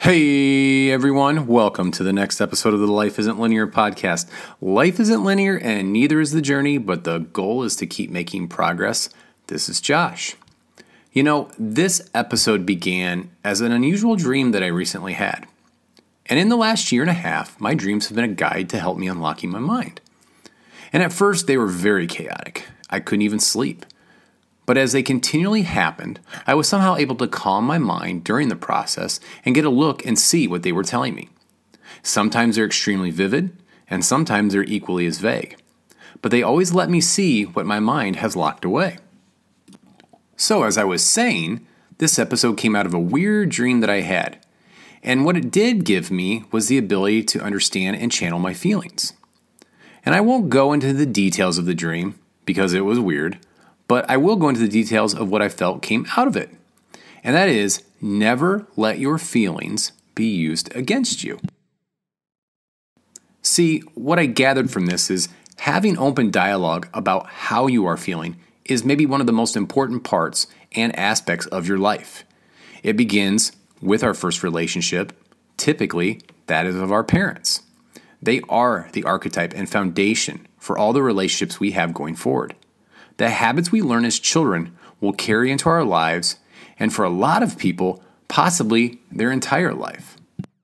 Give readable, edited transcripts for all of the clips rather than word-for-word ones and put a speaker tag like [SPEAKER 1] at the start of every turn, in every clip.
[SPEAKER 1] Hey everyone, welcome to the next episode of the Life Isn't Linear podcast. Life isn't linear and neither is the journey, but the goal is to keep making progress. This is Josh. This episode began as an unusual dream that I recently had. And in the last year and a half, my dreams have been a guide to help me unlocking my mind. And at first, they were very chaotic. I couldn't even sleep. But as they continually happened, I was somehow able to calm my mind during the process and get a look and see what they were telling me. Sometimes they're extremely vivid, and sometimes they're equally as vague. But they always let me see what my mind has locked away. So as I was saying, this episode came out of a weird dream that I had. And what it did give me was the ability to understand and channel my feelings. And I won't go into the details of the dream, because it was weird, but I will go into the details of what I felt came out of it. And that is, never let your feelings be used against you. See, what I gathered from this is having open dialogue about how you are feeling is maybe one of the most important parts and aspects of your life. It begins with our first relationship. Typically, that is of our parents. They are the archetype and foundation for all the relationships we have going forward. The habits we learn as children will carry into our lives, and for a lot of people, possibly their entire life.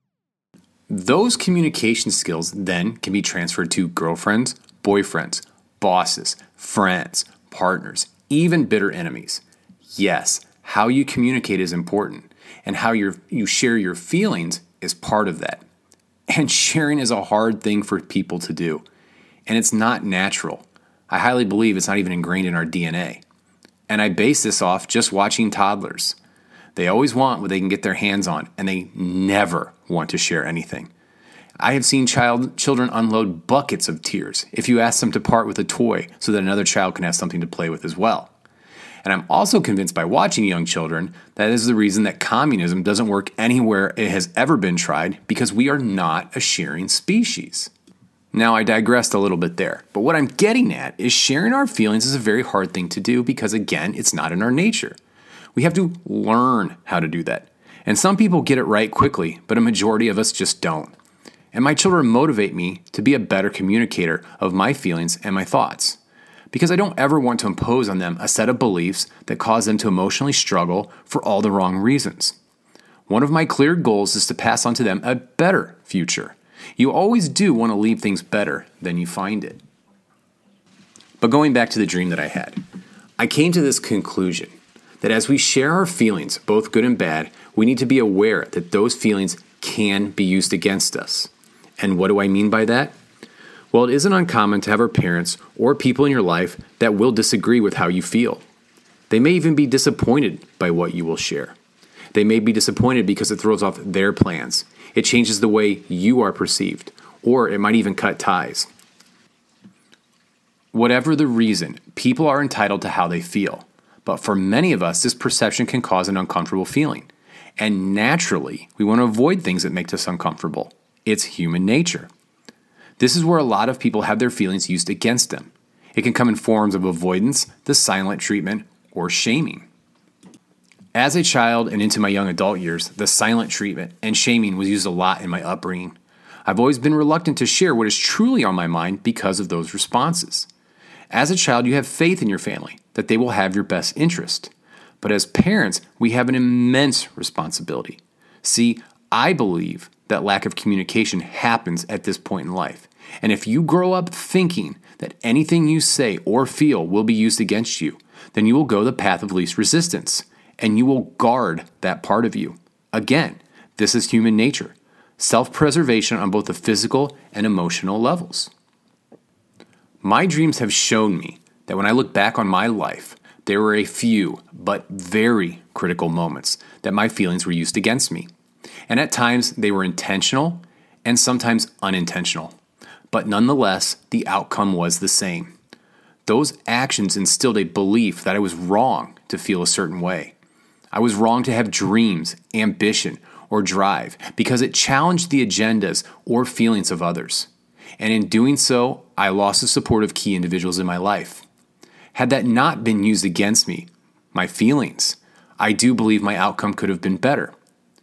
[SPEAKER 1] Those communication skills then can be transferred to girlfriends, boyfriends, bosses, friends, partners, even bitter enemies. Yes, how you communicate is important, and how you share your feelings is part of that. And sharing is a hard thing for people to do, and it's not natural. I highly believe it's not even ingrained in our DNA. And I base this off just watching toddlers. They always want what they can get their hands on, and they never want to share anything. I have seen children unload buckets of tears if you ask them to part with a toy so that another child can have something to play with as well. And I'm also convinced by watching young children that is the reason that communism doesn't work anywhere it has ever been tried, because we are not a sharing species. Now, I digressed a little bit there, but what I'm getting at is sharing our feelings is a very hard thing to do because, again, it's not in our nature. We have to learn how to do that. And some people get it right quickly, but a majority of us just don't. And my children motivate me to be a better communicator of my feelings and my thoughts, because I don't ever want to impose on them a set of beliefs that cause them to emotionally struggle for all the wrong reasons. One of my clear goals is to pass on to them a better future. You always do want to leave things better than you find it. But going back to the dream that I had, I came to this conclusion that as we share our feelings, both good and bad, we need to be aware that those feelings can be used against us. And what do I mean by that? Well, it isn't uncommon to have our parents or people in your life that will disagree with how you feel. They may even be disappointed by what you will share. They may be disappointed because it throws off their plans. It changes the way you are perceived, or it might even cut ties. Whatever the reason, people are entitled to how they feel. But for many of us, this perception can cause an uncomfortable feeling. And naturally, we want to avoid things that make us uncomfortable. It's human nature. This is where a lot of people have their feelings used against them. It can come in forms of avoidance, the silent treatment, or shaming. As a child and into my young adult years, the silent treatment and shaming was used a lot in my upbringing. I've always been reluctant to share what is truly on my mind because of those responses. As a child, you have faith in your family that they will have your best interest. But as parents, we have an immense responsibility. See, I believe that lack of communication happens at this point in life. And if you grow up thinking that anything you say or feel will be used against you, then you will go the path of least resistance. And you will guard that part of you. Again, this is human nature. Self-preservation on both the physical and emotional levels. My dreams have shown me that when I look back on my life, there were a few, but very critical moments that my feelings were used against me. And at times, they were intentional and sometimes unintentional. But nonetheless, the outcome was the same. Those actions instilled a belief that I was wrong to feel a certain way. I was wrong to have dreams, ambition, or drive because it challenged the agendas or feelings of others. And in doing so, I lost the support of key individuals in my life. Had that not been used against me, my feelings, I do believe my outcome could have been better.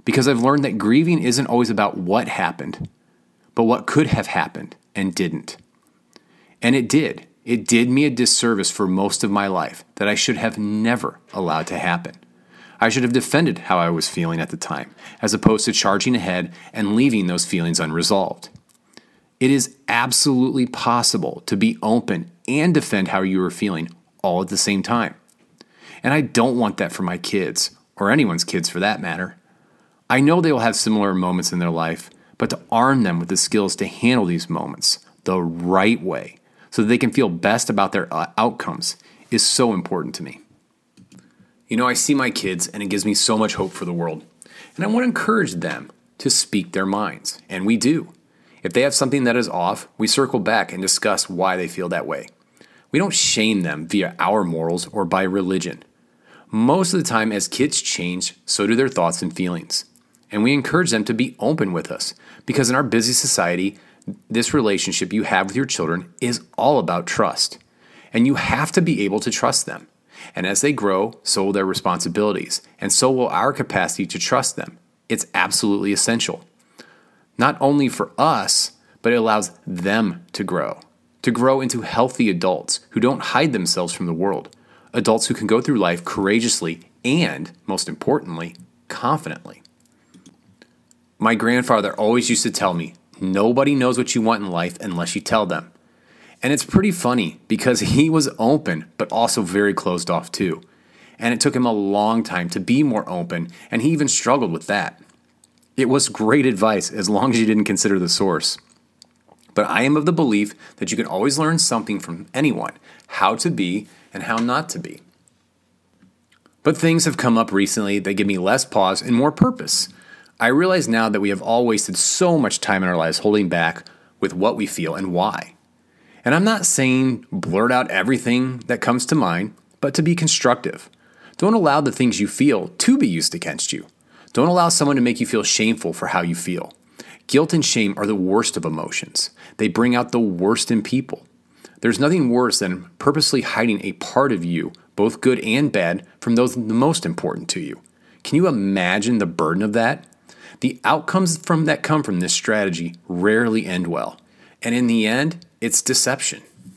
[SPEAKER 1] because I've learned that grieving isn't always about what happened, but what could have happened and didn't. And it did. It did me a disservice for most of my life that I should have never allowed to happen. I should have defended how I was feeling at the time, as opposed to charging ahead and leaving those feelings unresolved. It is absolutely possible to be open and defend how you are feeling all at the same time. And I don't want that for my kids, or anyone's kids for that matter. I know they will have similar moments in their life, but to arm them with the skills to handle these moments the right way so that they can feel best about their outcomes is so important to me. You know, I see my kids and it gives me so much hope for the world. And I want to encourage them to speak their minds. And we do. If they have something that is off, we circle back and discuss why they feel that way. We don't shame them via our morals or by religion. Most of the time, as kids change, so do their thoughts and feelings. And we encourage them to be open with us, because in our busy society, this relationship you have with your children is all about trust. And you have to be able to trust them. And as they grow, so will their responsibilities, and so will our capacity to trust them. It's absolutely essential. Not only for us, but it allows them to grow into healthy adults who don't hide themselves from the world, adults who can go through life courageously and, most importantly, confidently. My grandfather always used to tell me, nobody knows what you want in life unless you tell them. And it's pretty funny because he was open, but also very closed off too. And it took him a long time to be more open, and he even struggled with that. It was great advice as long as you didn't consider the source. But I am of the belief that you can always learn something from anyone, how to be and how not to be. But things have come up recently that give me less pause and more purpose. I realize now that we have all wasted so much time in our lives holding back with what we feel and why. And I'm not saying blurt out everything that comes to mind, but to be constructive. Don't allow the things you feel to be used against you. Don't allow someone to make you feel shameful for how you feel. Guilt and shame are the worst of emotions. They bring out the worst in people. There's nothing worse than purposely hiding a part of you, both good and bad, from those the most important to you. Can you imagine the burden of that? The outcomes that come from this strategy rarely end well. And in the end, it's deception.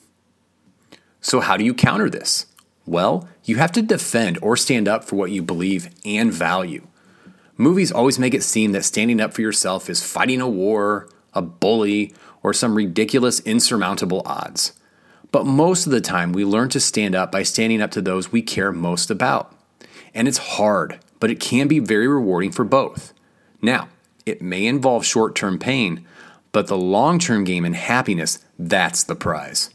[SPEAKER 1] So how do you counter this? Well, you have to defend or stand up for what you believe and value. Movies always make it seem that standing up for yourself is fighting a war, a bully, or some ridiculous insurmountable odds. But most of the time, we learn to stand up by standing up to those we care most about. And it's hard, but it can be very rewarding for both. Now, it may involve short-term pain, but the long-term game and happiness, that's the prize.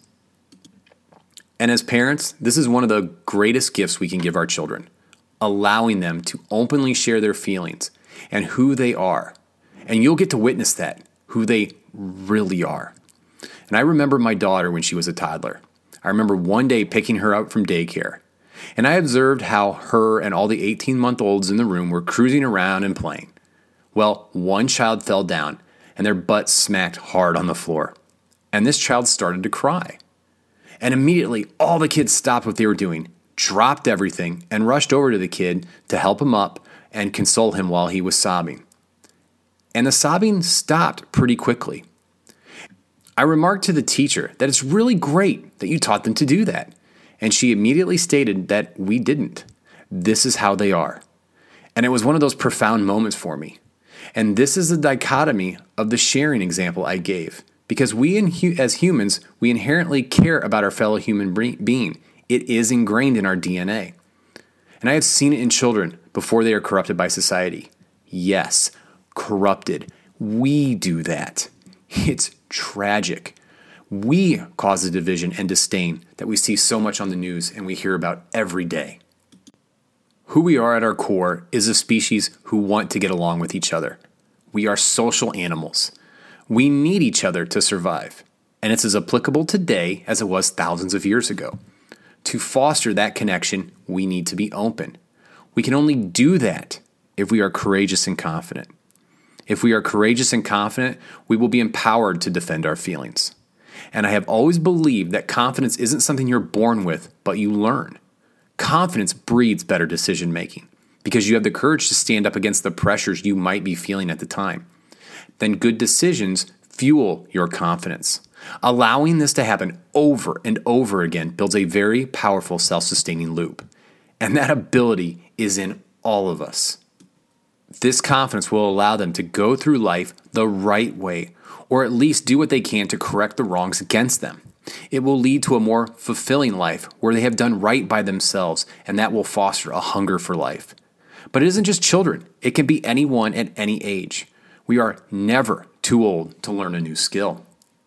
[SPEAKER 1] And as parents, this is one of the greatest gifts we can give our children, allowing them to openly share their feelings and who they are. And you'll get to witness that, who they really are. And I remember my daughter when she was a toddler. I remember one day picking her up from daycare. And I observed how her and all the 18-month-olds in the room were cruising around and playing. Well, one child fell down and their butt smacked hard on the floor. And this child started to cry. And immediately all the kids stopped what they were doing, dropped everything, and rushed over to the kid to help him up and console him while he was sobbing. And the sobbing stopped pretty quickly. I remarked to the teacher that it's really great that you taught them to do that. And she immediately stated that we didn't. This is how they are. And it was one of those profound moments for me. And this is the dichotomy of the sharing example I gave. Because we as humans, we inherently care about our fellow human being. It is ingrained in our DNA. And I have seen it in children before they are corrupted by society. Yes, corrupted. We do that. It's tragic. We cause the division and disdain that we see so much on the news and we hear about every day. Who we are at our core is a species who want to get along with each other. We are social animals. We need each other to survive. And it's as applicable today as it was thousands of years ago. To foster that connection, we need to be open. We can only do that if we are courageous and confident. If we are courageous and confident, we will be empowered to defend our feelings. And I have always believed that confidence isn't something you're born with, but you learn. Confidence breeds better decision making. because you have the courage to stand up against the pressures you might be feeling at the time. Then good decisions fuel your confidence. Allowing this to happen over and over again builds a very powerful self-sustaining loop. And that ability is in all of us. This confidence will allow them to go through life the right way, or at least do what they can to correct the wrongs against them. It will lead to a more fulfilling life where they have done right by themselves, and that will foster a hunger for life. But it isn't just children. It can be anyone at any age. We are never too old to learn a new skill.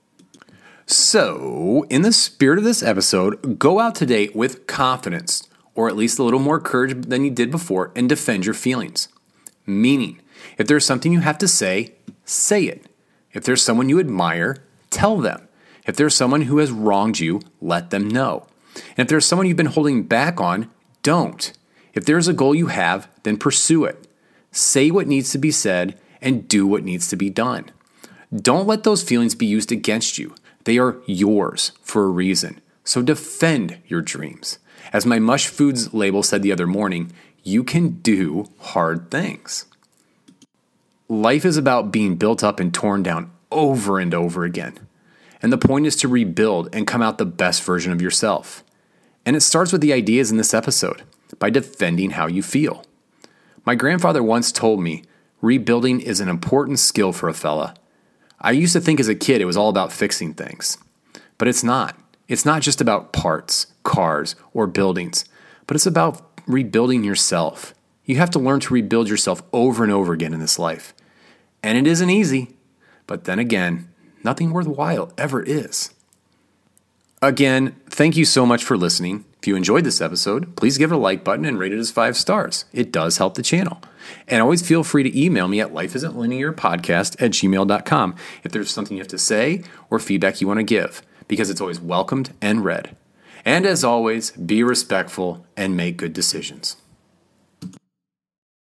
[SPEAKER 1] So, in the spirit of this episode, go out today with confidence, or at least a little more courage than you did before, and defend your feelings. Meaning, if there's something you have to say, say it. If there's someone you admire, tell them. If there's someone who has wronged you, let them know. And if there's someone you've been holding back on, don't. If there's a goal you have, then pursue it. Say what needs to be said and do what needs to be done. Don't let those feelings be used against you. They are yours for a reason. So defend your dreams. As my Mush Foods label said the other morning, you can do hard things. Life is about being built up and torn down over and over again. And the point is to rebuild and come out the best version of yourself. And it starts with the ideas in this episode, by defending how you feel. My grandfather once told me, rebuilding is an important skill for a fella. I used to think as a kid it was all about fixing things. But it's not. It's not just about parts, cars, or buildings, but it's about rebuilding yourself. You have to learn to rebuild yourself over and over again in this life. And it isn't easy, but then again, nothing worthwhile ever is. Again, thank you so much for listening. If you enjoyed this episode, please give it a like button and rate it as 5 stars. It does help the channel. And always feel free to email me at lifeisn'tlinearpodcast@gmail.com if there's something you have to say or feedback you want to give, because it's always welcomed and read. And as always, be respectful and make good decisions.